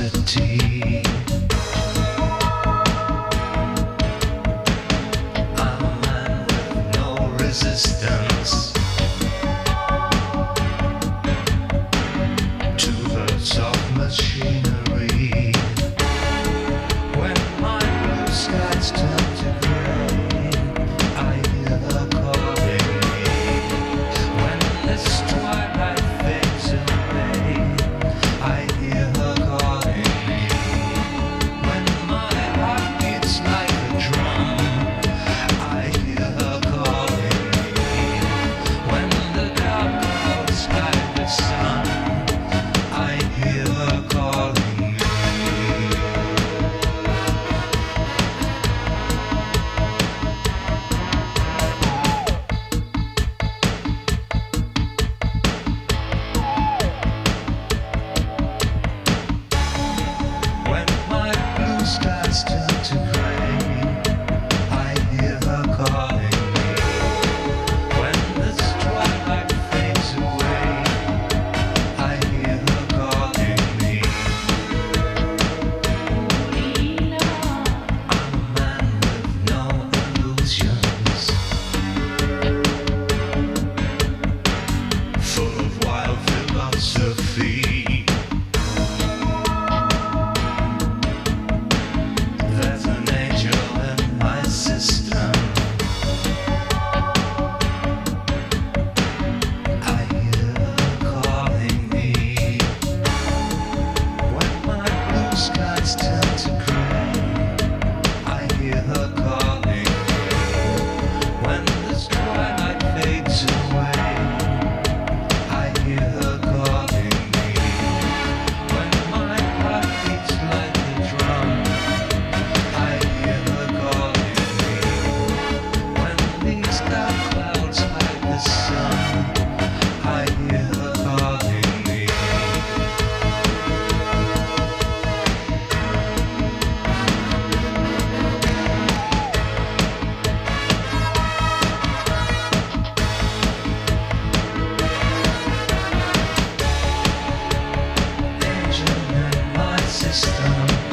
city. I'm a man with no resistance to the soft machinery. When my blue skies turn to grey, I hear her calling me. When this twilight fades away, I hear her calling me. When my heart beats like a drum, I hear her calling me. When the dark clouds hide the sun, I hear her calling me. When my blue skies turn to gray, I hear her calling me. When this twilight fades away, I hear her calling me. I'm a man with no illusions, full of wild philosophy. There's an angel in my system. I hear her calling me. When my blue skies turn to gray, I hear her calling me. When this twilight fades away, I hear her calling me. When my heart beats like a drum, I hear her calling me. When these dark clouds hide the sun, I hear her calling me. Angel in my system.